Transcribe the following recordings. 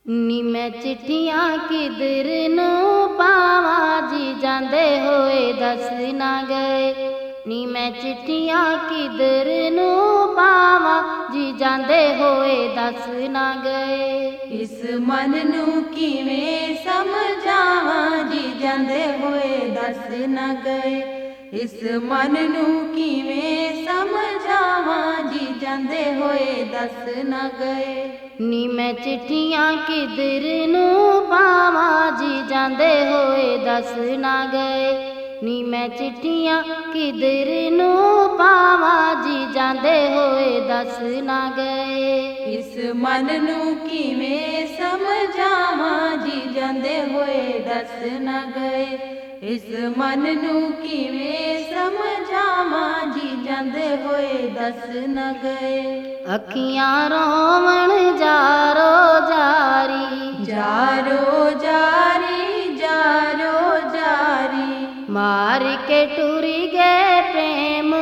ਨੀ ਮੈਂ ਚਿੱਠੀਆਂ ਕਿਧਰ ਨੂੰ ਪਾਵਾਂ ਜੀ ਜਾਂਦੇ ਹੋਏ ਦੱਸ ਨਾ ਗਏ। ਨੀ ਮੈਂ ਚਿੱਠੀਆਂ ਕਿਧਰ ਨੂੰ ਪਾਵਾਂ ਜੀ ਜਾਂਦੇ ਹੋਏ ਦੱਸ ਨਾ ਗਏ। ਇਸ ਮਨ ਨੂੰ ਕਿਵੇਂ ਸਮਝਾਵਾਂ ਜੀ ਜਾਂਦੇ ਹੋਏ ਦੱਸ ਨਾ ਗਏ। ਇਸ ਮਨ ਨੂੰ ਕਿਵੇਂ ਸਮਝਾਵਾਂ ਜੀ ਜਾਂਦੇ ਹੋਏ ਦੱਸ ਨਾ ਗਏ। ਨੀ ਮੈਂ ਚਿੱਠੀਆਂ ਕਿਧਰ ਨੂੰ ਪਾਵਾਂ ਜੀ ਜਾਂਦੇ ਹੋਏ ਦੱਸ ਨਾ ਗਏ। ਨੀ ਮੈਂ ਚਿੱਠੀਆਂ ਕਿਧਰ ਨੂੰ ਪਾਵਾਂ ਜੀ ਜਾਂਦੇ ਹੋਏ ਦੱਸ ਨਾ ਗਏ। ਇਸ ਮਨ ਨੂੰ ਕਿਵੇਂ ਸਮਝਾਵਾਂ ਜੀ ਜਾਂਦੇ ਹੋਏ ਦੱਸ ਨਾ ਗਏ। ਇਸ ਮਨ ਨੂੰ ਕਿਵੇਂ ਸਮਝਾਵਾਂ ਜੀ ਜਾਂਦੇ ਹੋਏ ਦੱਸ ਨਾ ਗਏ। ਅੱਖੀਆਂ ਰੋਵਣ ਜਾਰੋ ਜਾਰੀ, ਜਾਰੋ ਜਾਰੀ, ਜਾਰੋ ਜਾਰੀ, ਮਾਰ ਕੇ ਟੁਰੀ ਗਏ ਪ੍ਰੇਮ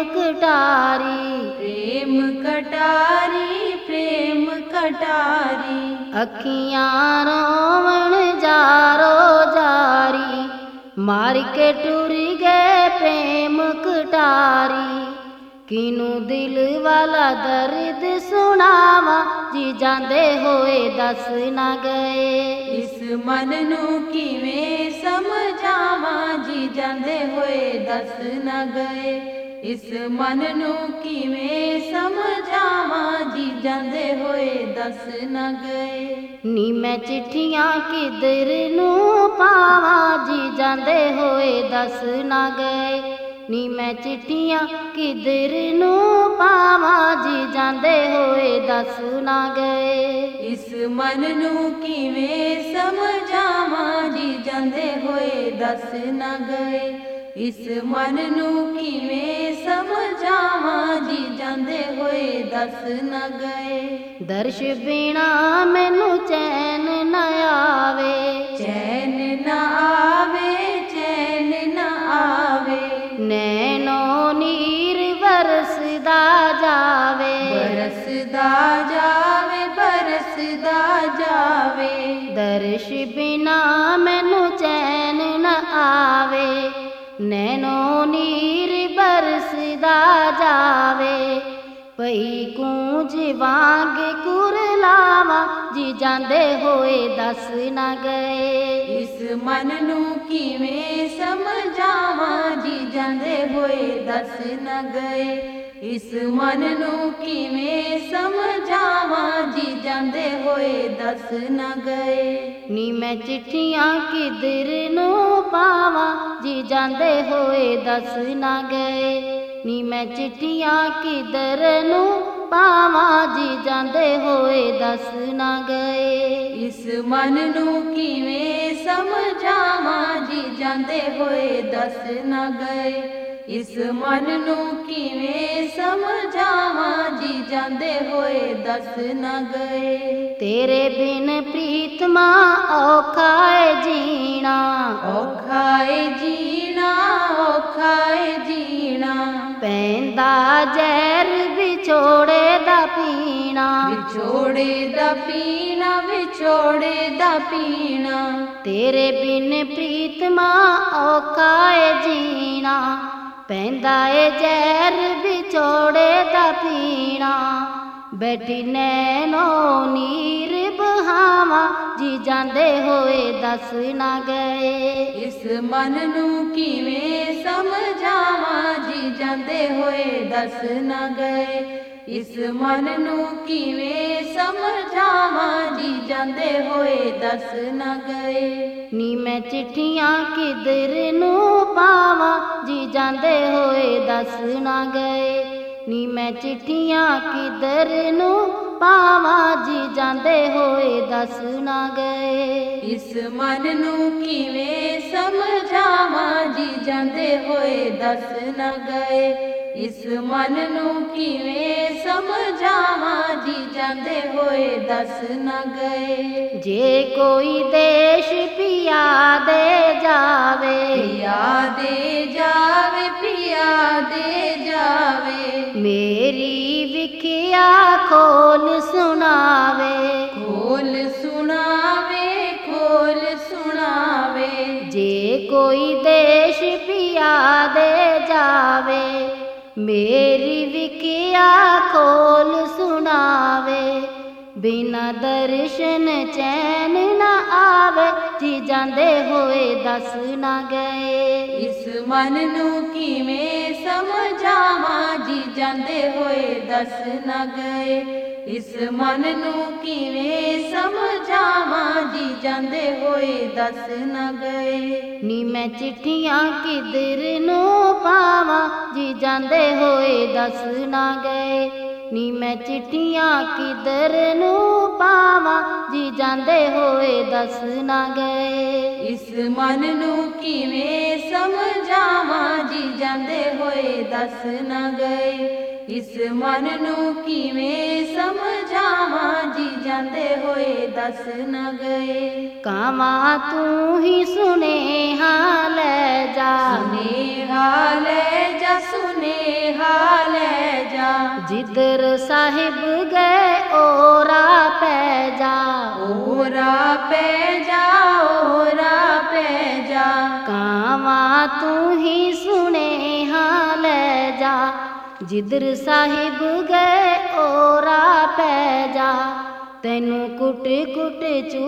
ਕਟਾਰੀ। ਪ੍ਰੇਮ ਕਟਾਰੀ, ਪ੍ਰੇਮ ਕਟਾਰੀ, ਅੱਖੀਆਂ ਰੋਵਣ ਜਾਰੋ ਜਾਰੀ, ਮਾਰ ਕੇ ਟੁਰੀ ਗਏ ਪ੍ਰੇਮ ਕਟਾਰੀ। ਕਿਨੂੰ ਦਿਲ ਵਾਲਾ ਦਰਦ ਸੁਣਾਵਾਂ ਜੀ ਜਾਂਦੇ ਹੋਏ ਦੱਸ ਨਾ ਗਏ। ਇਸ ਮਨ ਨੂੰ ਕਿਵੇਂ ਸਮਝਾਵਾਂ ਜੀ ਜਾਂਦੇ ਹੋਏ ਦੱਸ ਨਾ ਗਏ। ਇਸ ਮਨ ਨੂੰ ਕਿਵੇਂ ਸਮਝਾਵਾਂ ਜੀ ਜਾਂਦੇ ਹੋਏ ਦੱਸ ਨਾ ਗਏ। ਨੀ ਮੈਂ ਚਿੱਠੀਆਂ ਕਿਧਰ ਨੂੰ ਪਾਵਾਂ ਜੀ ਜਾਂਦੇ ਹੋਏ ਦੱਸ ਨਾ ਗਏ। ਨੀ ਮੈਂ ਚਿੱਠੀਆਂ ਕਿਧਰ ਨੂੰ ਪਾਵਾਂ ਜੀ ਜਾਂਦੇ ਹੋਏ ਦੱਸ ਨਾ ਗਏ। ਇਸ ਮਨ ਨੂੰ ਕਿਵੇਂ ਸਮਝਾਵਾਂ ਜੀ ਜਾਂਦੇ ਹੋਏ ਦੱਸ ਨਾ ਗਏ। ਇਸ ਮਨ ਨੂੰ ਕਿਵੇਂ ਸਮਝਾਵਾਂ ਜੀ ਜਾਂਦੇ ਹੋਏ ਦੱਸ ਨਾ ਗਏ। ਦਰਸ਼ ਬਿਨਾ ਮੈਨੂੰ ਚੈਨ ਨਾ ਆਵੇ, ਚੈਨ ਨਾ ਆਵੇ, ਚੈਨ ਨਾ ਆਵੇ, ਨੈਣੋ ਨੀਰ ਬਰਸਦਾ ਜਾਵੇ, ਬਰਸਦਾ ਜਾਵੇ, ਬਰਸਦਾ ਜਾਵੇ। ਦਰਸ਼ ਬਿਨਾ ਮੈਨੂੰ ਚੈਨ ਨਾ ਆਵੇ, ਨੈਣੋ ਨੀਰ ਬਰਸਦਾ ਜਾਵੇ। ਪਈ ਕੂੰਜ ਵਾਂਗ ਕੁਰਲਾਵਾਂ ਜੀ ਜਾਂਦੇ ਹੋਏ ਦੱਸ ਨਾ ਗਏ। ਇਸ ਮਨ ਨੂੰ ਕਿਵੇਂ ਸਮਝਾਵਾਂ ਜੀ ਜਾਂਦੇ ਹੋਏ ਦੱਸ ਨਾ ਗਏ। ਇਸ ਮਨ ਨੂੰ ਕਿਵੇਂ ਸਮਝਾਵਾਂ ਜੀ ਜਾਂਦੇ ਹੋਏ ਦੱਸ ਨਾ ਗਏ। ਨੀ ਮੈਂ ਚਿੱਠੀਆਂ ਕਿਧਰ ਨੂੰ ਪਾਵਾਂ ਜੀ ਜਾਂਦੇ ਹੋਏ ਦੱਸ ਨਾ ਗਏ। ਨੀ ਮੈਂ ਚਿੱਠੀਆਂ ਕਿਧਰ ਨੂੰ ਪਾਵਾਂ ਜੀ ਜਾਂਦੇ ਹੋਏ ਦੱਸ ਨਾ ਗਏ। ਇਸ ਮਨ ਨੂੰ ਕਿਵੇਂ ਸਮਝਾਵਾਂ ਜੀ ਜਾਂਦੇ ਹੋਏ ਦੱਸ ਨਾ ਗਏ। ਇਸ ਮਨ ਨੂੰ ਕਿਵੇਂ ਸਮਝਾਵਾਂ ਜੀ ਜਾਂਦੇ ਹੋਏ ਦੱਸ ਨਾ ਗਏ। ਤੇਰੇ ਬਿਨ ਪ੍ਰੀਤਮਾ ਔਖਾ ਏ ਜੀਣਾ, ਔਖਾ ਏ ਜੀਣਾ, ਔਖਾ ਏ ਜੀਣਾ, ਪੈਂਦਾ ਜ਼ਹਿਰ ਵਿਛੋੜੇ ਦਾ ਪੀਣਾ, ਵਿਛੋੜੇ ਦਾ ਪੀਣਾ, ਵਿਛੋੜੇ ਦਾ ਪੀਣਾ। ਤੇਰੇ ਬਿਨ ਪ੍ਰੀਤਮਾ ਔਖਾ ਏ ਜੀਣਾ, ਪੈਂਦਾ ਏ ਜ਼ਹਿਰ ਵਿਛੋੜੇ ਦਾ ਪੀਣਾ। ਬੈਠੀ ਨੈਣੋ ਨੀਰ ਬਹਾਵਾਂ ਜੀ ਜਾਂਦੇ ਹੋਏ ਦੱਸ ਨਾ ਗਏ। ਇਸ ਮਨ ਨੂੰ ਕਿਵੇਂ ਸਮਝਾਵਾਂ ਜੀ ਜਾਂਦੇ ਹੋਏ ਦੱਸ ਨਾ ਗਏ। ਇਸ ਮਨ ਨੂੰ ਕਿਵੇਂ ਸਮਝਾਵਾਂ ਜੀ ਜਾਂਦੇ ਹੋਏ ਦੱਸ ਨਾ ਗਏ। ਨੀ ਮੈਂ ਚਿੱਠੀਆਂ ਕਿਧਰ ਨੂੰ ਪਾਵਾਂ ਜੀ ਜਾਂਦੇ ਹੋਏ ਦੱਸ ਨਾ ਗਏ। ਨੀ ਮੈਂ ਚਿੱਠੀਆਂ ਕਿਧਰ ਨੂੰ ਪਾਵਾਂ ਜੀ ਜਾਂਦੇ ਹੋਏ ਦੱਸ ਨਾ ਗਏ। ਇਸ ਮਨ ਨੂੰ ਕਿਵੇਂ ਸਮਝਾਵਾਂ ਜੀ ਜਾਂਦੇ ਹੋਏ ਦੱਸ ਨਾ ਗਏ। ਇਸ ਮਨ ਨੂੰ ਕਿਵੇਂ ਸਮਝਾਵਾਂ ਜੀ ਜਾਂਦੇ ਹੋਏ ਦੱਸ ਨਾ ਗਏ। ਜੇ ਕੋਈ ਦੇਸ਼ ਪਿਆ ਦੇ ਜਾਵੇ, ਪਿਆ ਦੇ ਜਾਵੇ, ਪਿਆ ਦੇ ਜਾਵੇ, ਮੇਰੀ ਵਿਖਿਆ ਖੋਲ ਸੁਣਾਵੇ, ਖੋਲ ਸੁਣਾਵੇ, ਮੇਰੀ ਵਿਕਿਆ ਖੋਲ ਸੁਣਾਵੇ, ਬਿਨਾ ਦਰਸ਼ਨ ਚੈਨ ਨਾ ਆਵੇ, ਜੀ ਜਾਂਦੇ ਹੋਏ ਦੱਸ ਨਾ ਗਏ। ਇਸ ਮਨ ਨੂੰ ਕਿਵੇਂ ਸਮਝਾਵਾਂ, ਜੀ ਜਾਂਦੇ ਹੋਏ ਦੱਸ ਨਾ ਗਏ। ਇਸ ਮਨ ਨੂੰ ਕਿਵੇਂ ਸਮਝਾਵਾਂ, ਜੀ ਜਾਂਦੇ ਹੋਏ ਦੱਸ ਨਾ ਗਏ। ਨੀ ਮੈਂ ਚਿੱਠੀਆਂ ਕਿਧਰ ਨੂੰ ਪਾਵਾਂ, ਜੀ ਜਾਂਦੇ ਹੋਏ ਦੱਸ ਨਾ ਗਏ। ਨੀ ਮੈਂ ਚਿੱਠੀਆਂ ਕਿਧਰ ਨੂੰ ਪਾਵਾਂ, ਜੀ ਜਾਂਦੇ ਹੋਏ ਦੱਸ ਨਾ ਗਏ। ਇਸ ਮਨ ਨੂੰ ਕਿਵੇਂ ਸਮਝਾਵਾਂ, ਜੀ ਜਾਂਦੇ ਹੋਏ ਦੱਸ ਨਾ ਗਏ। ਇਸ ਮਨ ਨੂੰ ਕਿਵੇਂ ਸਮਝਾਵਾਂ, ਜੀ ਜਾਂਦੇ ਹੋਏ ਦੱਸ ਨਾ ਗਏ। ਕਾਵਾਂ ਤੂੰ ਹੀ ਸੁਨੇਹਾ ਲੈ ਜਾ, ਸੁਨੇਹਾ ਲੈ ਜਾ, ਸੁਨੇਹਾ ਲੈ ਜਾ। ਜਿੱਧਰ ਸਾਹਿਬ ਗਏ ਓ ਰਾਹ ਪੈ ਜਾ, ਓ ਰਾਹ ਪੈ ਜਾ, ਓ ਰਾਹ ਪੈ ਜਾ। ਕਾਵਾਂ ਤੂੰ ਹੀ ਸੁਨੇਹਾ ਲੈ ਜਾ, ਜਿੱਧਰ ਸਾਹਿਬ ਗਏ ਓ ਰਾਹ ਪੈ ਜਾ। ਤੈਨੂੰ ਕੁੱਟ ਕੁੱਟ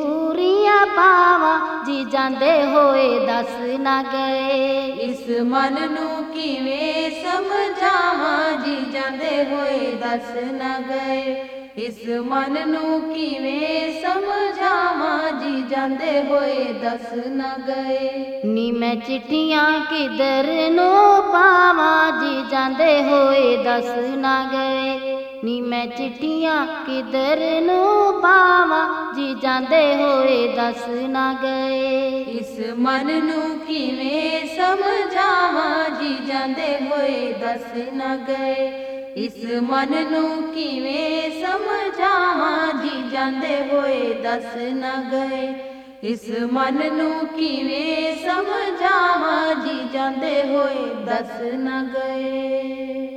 ਚੂਰੀਆਂ ਪਾਵਾਂ, ਜੀ ਜਾਂਦੇ ਹੋਏ ਦੱਸ ਨਾ ਗਏ। ਇਸ ਮਨ ਨੂੰ ਕਿਵੇਂ ਸਮਝਾਵਾਂ, ਜੀ ਜਾਂਦੇ ਹੋਏ ਦੱਸ ਨਾ ਗਏ। ਇਸ ਮਨ ਨੂੰ ਕਿਵੇਂ ਸਮਝਾਵਾਂ, ਜੀ ਜਾਂਦੇ ਹੋਏ ਦੱਸ ਨਾ ਗਏ। ਨੀ ਮੈਂ ਚਿੱਠੀਆਂ ਕਿਧਰ ਨੂੰ ਪਾਵਾਂ, ਜੀ ਜਾਂਦੇ ਹੋਏ ਦੱਸ ਨਾ ਗਏ। ਨੀ ਮੈਂ ਚਿੱਠੀਆਂ ਕਿਧਰ ਨੂੰ ਪਾਵਾਂ, ਜੀ ਜਾਂਦੇ ਹੋਏ ਦੱਸ ਨਾ ਗਏ। ਇਸ ਮਨ ਨੂੰ ਕਿਵੇਂ ਸਮਝਾਵਾਂ, ਜੀ ਜਾਂਦੇ ਹੋਏ ਦੱਸ ਨਾ ਗਏ। ਇਸ ਮਨ ਨੂੰ ਕਿਵੇਂ ਸਮਝਾਵਾਂ, ਜੀ ਜਾਂਦੇ ਹੋਏ ਦੱਸ ਨਾ ਗਏ। ਇਸ ਮਨ ਨੂੰ ਕਿਵੇਂ ਸਮਝਾਵਾਂ, ਜੀ ਜਾਂਦੇ ਹੋਏ ਦੱਸ ਨਾ ਗਏ।